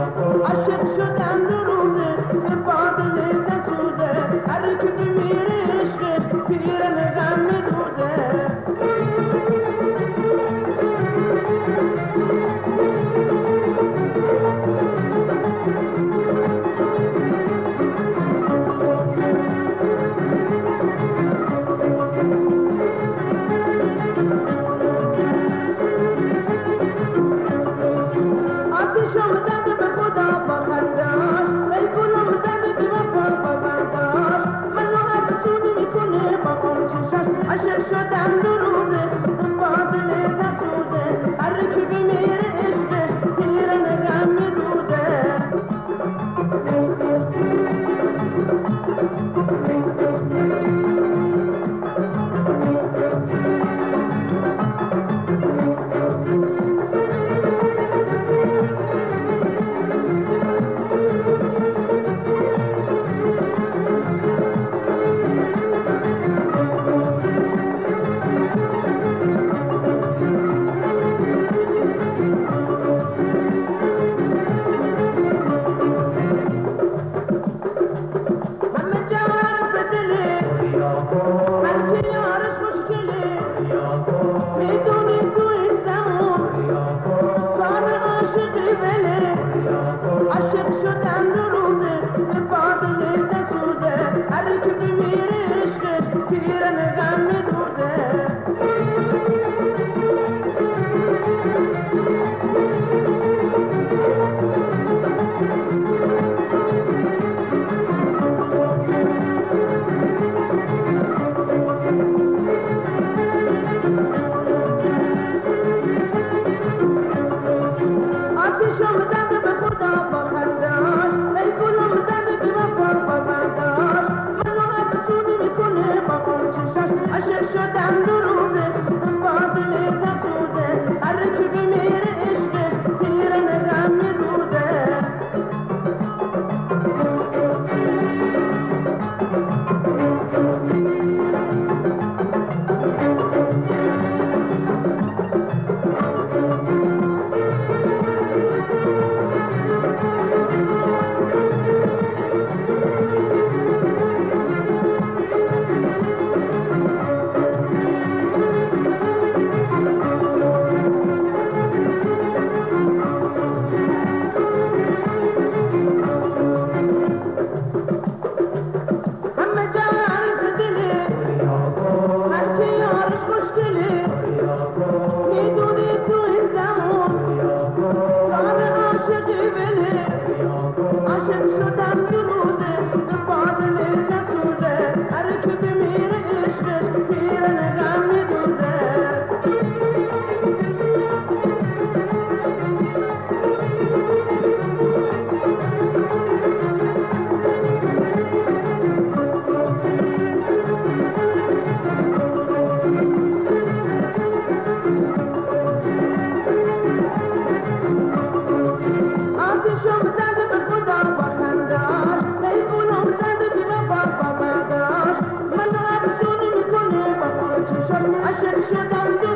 عاشق شدم دو روزه به بادل نسوده، هر که بمیره عشقش پیرن غم میدوده. آتشم زده به خدا با خنداش، ای گلم زده به وفا با برداش، منو افسون میکنه با اون چشاش. عاشق شدم دو روزه به بادل نسوده، هر کی بمیره عشقش پیرن غم میدوده. عاشق شدم